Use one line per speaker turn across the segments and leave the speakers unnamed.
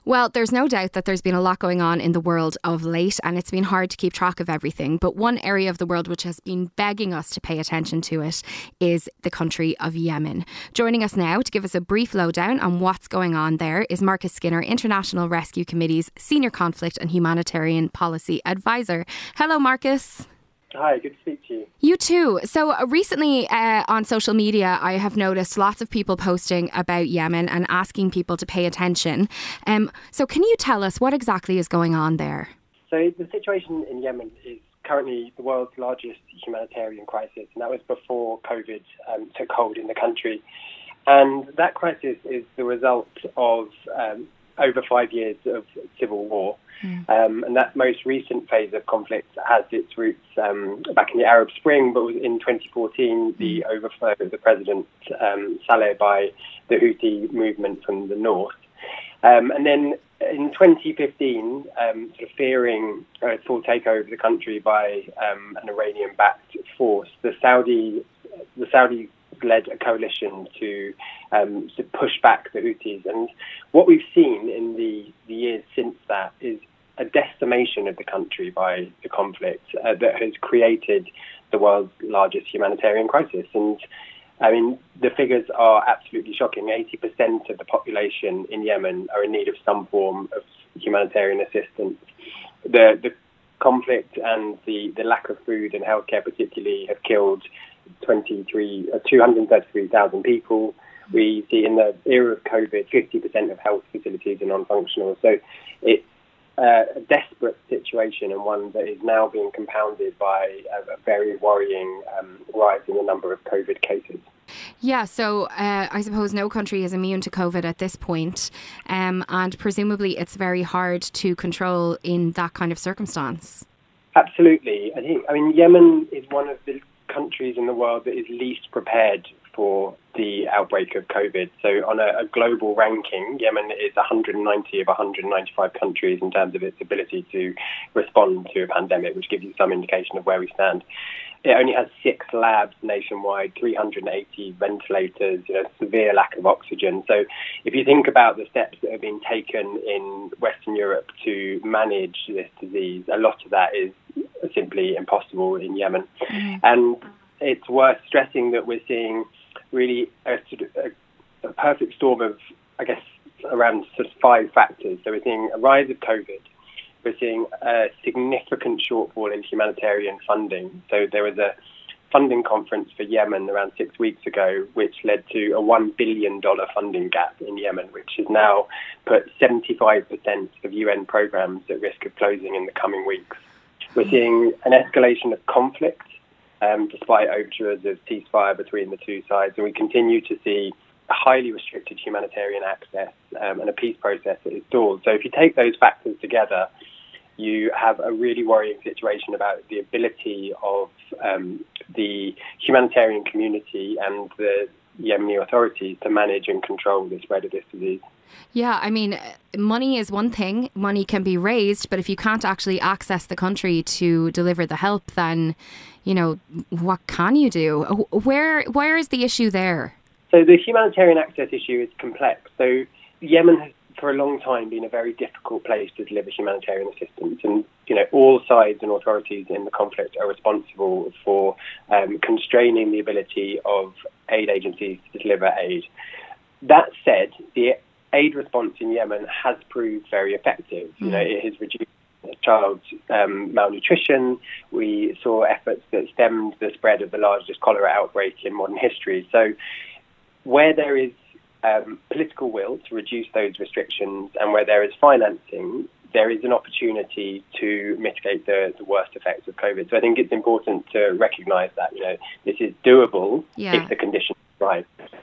Well, there's no doubt that there's been a lot going on in the world of late, and it's been hard to keep track of everything. But one area of the world which has been begging us to pay attention to it is the country of Yemen. Joining us now to give us a brief lowdown on what's going on there is Marcus Skinner, International Rescue Committee's Senior Conflict and Humanitarian Policy Advisor. Hello, Marcus.
Hi, good to speak to you.
You too. So recently on social media, I have noticed lots of people posting about Yemen and asking people to pay attention. So can you tell us what exactly is going on there?
So the situation in Yemen is currently the world's largest humanitarian crisis, and that was before COVID took hold in the country. And that crisis is the result of over 5 years of civil war. And that most recent phase of conflict has its roots back in the Arab Spring, but was in 2014, the overthrow of the President Saleh by the Houthi movement from the north. And then in 2015, sort of fearing a full takeover of the country by an Iranian-backed force, the Saudi led a coalition to push back the Houthis. And what we've seen in the years since that is a decimation of the country by the conflict that has created the world's largest humanitarian crisis. And I mean, the figures are absolutely shocking. 80% of the population in Yemen are in need of some form of humanitarian assistance. The conflict and the lack of food and healthcare particularly have killed 233,000 people. We see in the era of COVID, 50% of health facilities are non-functional. So it's a desperate situation, and one that is now being compounded by a very worrying rise in the number of COVID cases.
Yeah, so I suppose no country is immune to COVID at this point, and presumably it's very hard to control in that kind of circumstance.
Absolutely. I mean, Yemen is one of the countries in the world that is least prepared for the outbreak of COVID. So on a global ranking, Yemen is 190 of 195 countries in terms of its ability to respond to a pandemic, which gives you some indication of where we stand. It only has 6 labs nationwide, 380 ventilators, severe lack of oxygen. So if you think about the steps that have been taken in Western Europe to manage this disease, a lot of that is simply impossible in Yemen. And it's worth stressing that we're seeing really a perfect storm of, I guess, around sort of 5 factors. So we're seeing a rise of COVID. We're seeing a significant shortfall in humanitarian funding. So there was a funding conference for Yemen around 6 weeks ago, which led to a $1 billion funding gap in Yemen, which has now put 75% of UN programs at risk of closing in the coming weeks. We're seeing an escalation of conflict, despite overtures of ceasefire between the two sides, and we continue to see a highly restricted humanitarian access and a peace process that is stalled. So if you take those factors together, you have a really worrying situation about the ability of the humanitarian community and the Yemeni authorities to manage and control the spread of this disease.
Yeah, I mean, money is one thing. Money can be raised, but if you can't actually access the country to deliver the help, then, what can you do? Where is the issue there?
So the humanitarian access issue is complex. So Yemen has for a long time been a very difficult place to deliver humanitarian assistance. And, all sides and authorities in the conflict are responsible for constraining the ability of aid agencies to deliver aid. That said, the aid response in Yemen has proved very effective. It has reduced child malnutrition. We saw efforts that stemmed the spread of the largest cholera outbreak in modern history. So where there is political will to reduce those restrictions and where there is financing, there is an opportunity to mitigate the worst effects of COVID. So I think it's important to recognise that, this is doable if the conditions are right.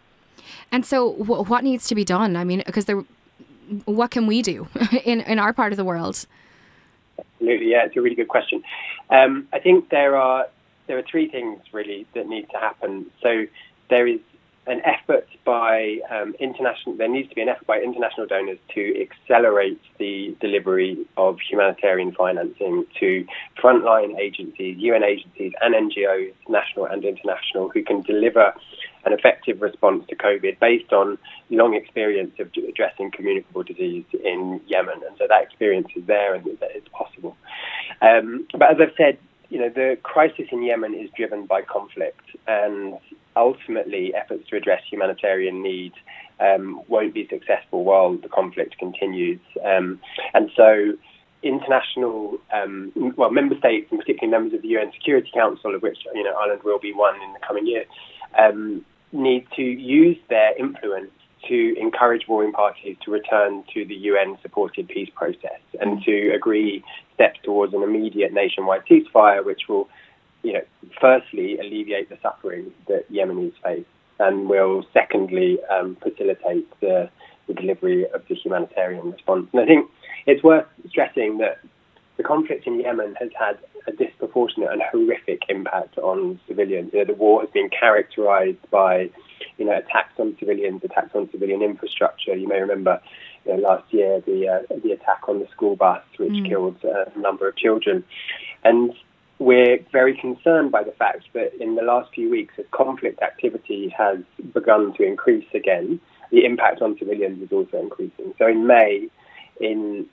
And so what needs to be done? I mean, because what can we do in our part of the world?
Absolutely, yeah, it's a really good question. I think there are 3 things really that need to happen. So there is an effort by there needs to be an effort by international donors to accelerate the delivery of humanitarian financing to frontline agencies, UN agencies and NGOs, national and international, who can deliver an effective response to COVID based on long experience of addressing communicable disease in Yemen. And so that experience is there and that it's possible. But as I've said, the crisis in Yemen is driven by conflict, and ultimately efforts to address humanitarian needs won't be successful while the conflict continues. And so international, member states, and particularly members of the UN Security Council, of which Ireland will be one in the coming year, need to use their influence to encourage warring parties to return to the UN-supported peace process and to agree steps towards an immediate nationwide ceasefire, which will, firstly alleviate the suffering that Yemenis face, and will secondly facilitate the delivery of the humanitarian response. And I think it's worth stressing that the conflict in Yemen has had a disproportionate and horrific impact on civilians. The war has been characterized by, attacks on civilians, attacks on civilian infrastructure. You may remember, last year the attack on the school bus, which killed a number of children. And we're very concerned by the fact that in the last few weeks, as conflict activity has begun to increase again, the impact on civilians is also increasing. So in May, in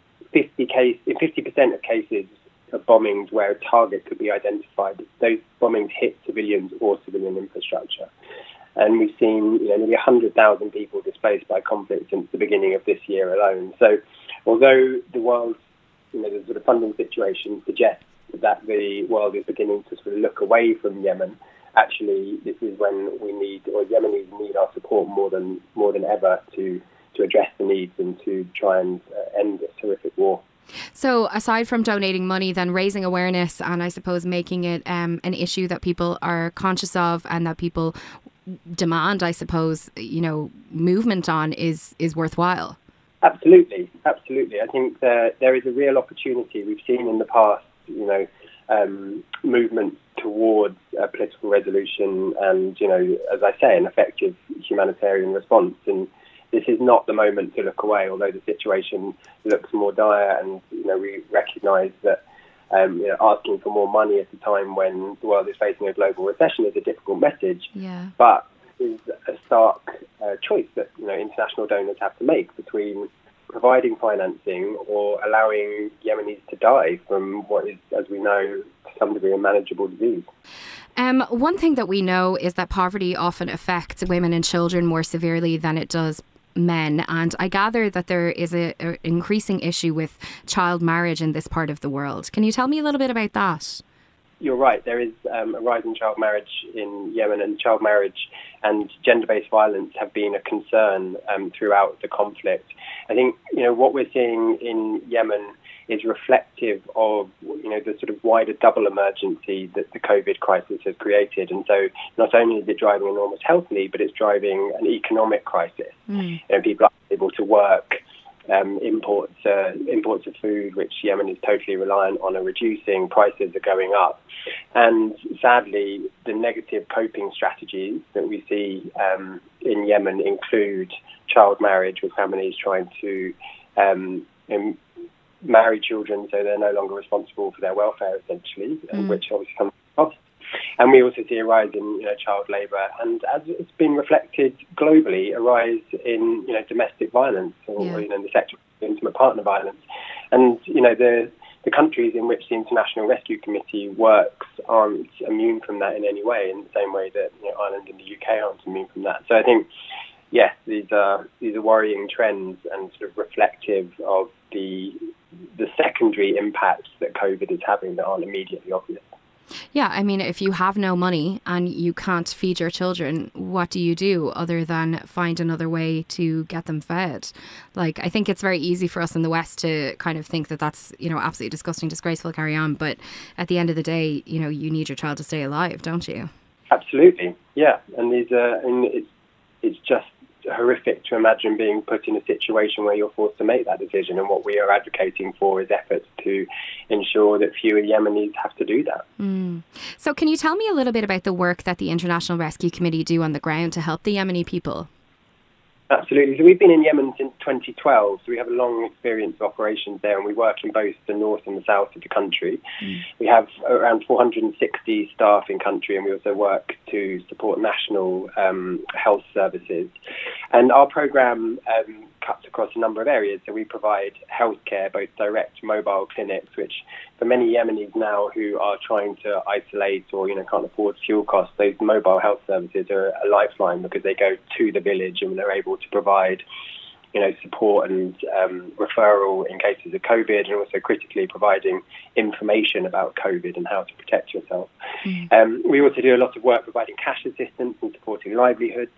50% of cases of bombings where a target could be identified, those bombings hit civilians or civilian infrastructure. And we've seen nearly 100,000 people displaced by conflict since the beginning of this year alone. So although the world's the sort of funding situation suggests that the world is beginning to sort of look away from Yemen, actually this is when Yemenis need our support more than ever to address the needs and to try and end this horrific war.
So aside from donating money, then raising awareness and I suppose making it an issue that people are conscious of and that people demand, I suppose, movement on is worthwhile.
Absolutely. I think there is a real opportunity. We've seen in the past, movement towards a political resolution and, as I say, an effective humanitarian response. And this is not the moment to look away, although the situation looks more dire, and we recognise that asking for more money at a time when the world is facing a global recession is a difficult message.
Yeah.
But is a stark choice that international donors have to make between providing financing or allowing Yemenis to die from what is, as we know, to some degree, a manageable disease.
One thing that we know is that poverty often affects women and children more severely than it does men, and I gather that there is an increasing issue with child marriage in this part of the world. Can you tell me a little bit about that?
You're right. There is a rise in child marriage in Yemen, and child marriage and gender-based violence have been a concern throughout the conflict. I think what we're seeing in Yemen is reflective of the sort of wider double emergency that the COVID crisis has created. And so not only is it driving enormous health need, but it's driving an economic crisis. People are able to work. Imports of food, which Yemen is totally reliant on, are reducing. Prices are going up, and sadly, the negative coping strategies that we see in Yemen include child marriage, with families trying to marry children so they're no longer responsible for their welfare, essentially, which obviously comes at cost. And we also see a rise in child labour, and as it's been reflected globally, a rise in domestic violence or in the sector of intimate partner violence. And the countries in which the International Rescue Committee works aren't immune from that in any way, in the same way that Ireland and the UK aren't immune from that. So I think, yes, these are worrying trends and sort of reflective of the secondary impacts that COVID is having that aren't immediately obvious.
Yeah, I mean, if you have no money and you can't feed your children, what do you do other than find another way to get them fed? Like, I think it's very easy for us in the West to kind of think that that's, absolutely disgusting, disgraceful, carry on. But at the end of the day, you need your child to stay alive, don't you?
Absolutely, yeah. And it's just horrific to imagine being put in a situation where you're forced to make that decision, and what we are advocating for is efforts to ensure that fewer Yemenis have to do that.
So can you tell me a little bit about the work that the International Rescue Committee do on the ground to help the Yemeni people?
Absolutely. So we've been in Yemen since 2012, so we have a long experience of operations there, and we work in both the north and the south of the country. We have around 460 staff in country, and we also work to support national health services. And our programme cuts across a number of areas. So we provide healthcare, both direct mobile clinics, which for many Yemenis now who are trying to isolate or can't afford fuel costs, those mobile health services are a lifeline because they go to the village and they're able to provide support and referral in cases of COVID, and also critically providing information about COVID and how to protect yourself. We also do a lot of work providing cash assistance and supporting livelihoods.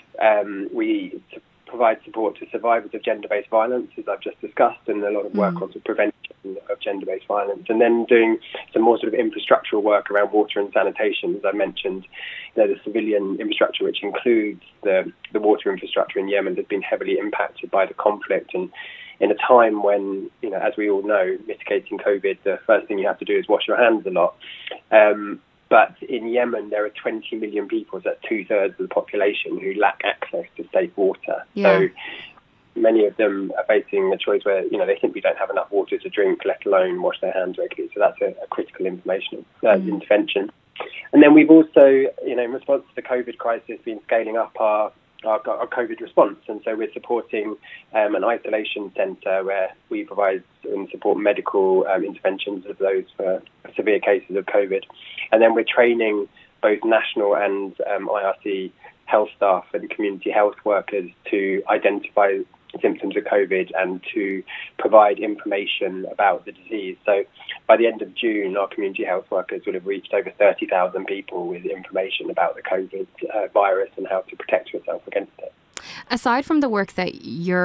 We provide support to survivors of gender-based violence, as I've just discussed, and a lot of work on the prevention of gender-based violence. And then doing some more sort of infrastructural work around water and sanitation, as I mentioned. The civilian infrastructure, which includes the water infrastructure in Yemen, has been heavily impacted by the conflict. And in a time when, as we all know, mitigating COVID, the first thing you have to do is wash your hands a lot. But in Yemen, there are 20 million people, so that's 2/3 of the population, who lack access to safe water. Yeah. So many of them are facing a choice where, they simply don't have enough water to drink, let alone wash their hands regularly. So that's a critical intervention. And then we've also, in response to the COVID crisis, been scaling up our COVID response. And so we're supporting an isolation centre where we provide and support medical interventions of those for severe cases of COVID. And then we're training both national and IRC health staff and community health workers to identify symptoms of COVID and to provide information about the disease. So by the end of June, our community health workers will have reached over 30,000 people with information about the COVID virus and how to protect yourself against it.
Aside from the work that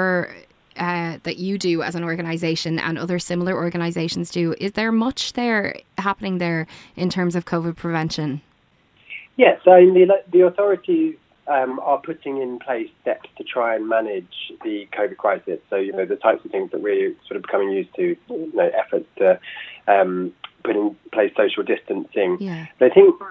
that you do as an organisation and other similar organisations do, is there much happening there in terms of COVID prevention?
Yes, so the authorities are putting in place steps to try and manage the COVID crisis. So, the types of things that we're sort of becoming used to, efforts to put in place social distancing. Yeah. But I think,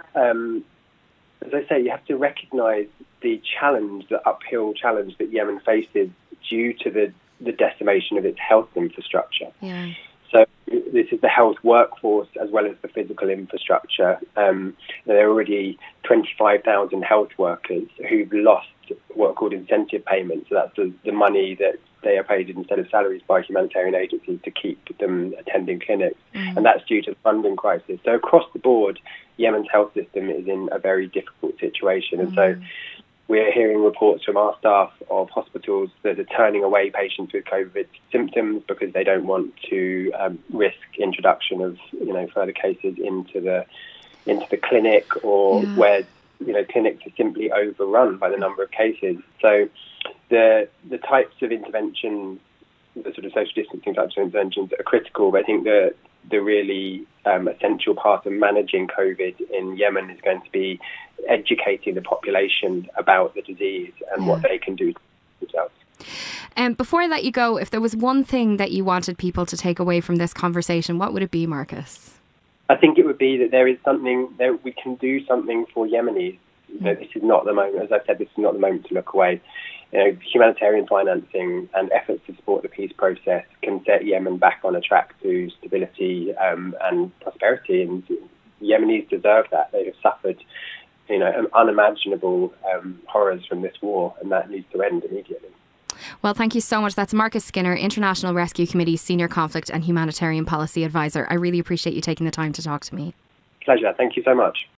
as I say, you have to recognise the uphill challenge that Yemen faces due to the decimation of its health infrastructure. Yeah. So this is the health workforce as well as the physical infrastructure. There are already 25,000 health workers who've lost what are called incentive payments. So that's the money that they are paid instead of salaries by humanitarian agencies to keep them attending clinics. And that's due to the funding crisis. So across the board, Yemen's health system is in a very difficult situation. And so we're hearing reports from our staff of hospitals that are turning away patients with COVID symptoms because they don't want to risk introduction of further cases into the clinic, or where clinics are simply overrun by the number of cases. So the types of interventions, the sort of social distancing types of interventions, are critical. But I think the really essential part of managing COVID in Yemen is going to be educating the population about the disease and what they can do to themselves.
Before I let you go, if there was one thing that you wanted people to take away from this conversation, what would it be, Marcus?
I think it would be that there is something that we can do something for Yemenis. This is not the moment, as I said, this is not the moment to look away. Humanitarian financing and efforts to support the peace process can set Yemen back on a track to stability and prosperity, and Yemenis deserve that. They have suffered, unimaginable horrors from this war, and that needs to end immediately.
Well, thank you so much. That's Marcus Skinner, International Rescue Committee's Senior Conflict and Humanitarian Policy Advisor. I really appreciate you taking the time to talk to me.
Pleasure. Thank you so much.